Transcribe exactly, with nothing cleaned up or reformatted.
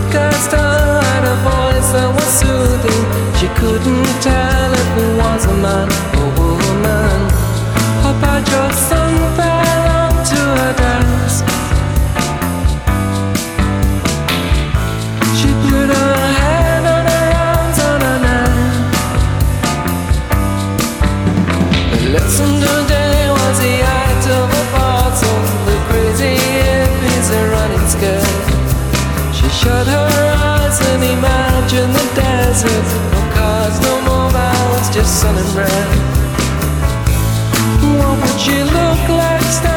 broadcast had a voice that was soothing. She couldn't tell if it was a man or woman. How about your son fell onto her desk? She put her head on her arms on her neck. The lesson today was the act of a parcel. The crazy hippies are running scared. She shut her eyes and imagined the desert. No cars, no mobiles, just sun and bread. What would she look like?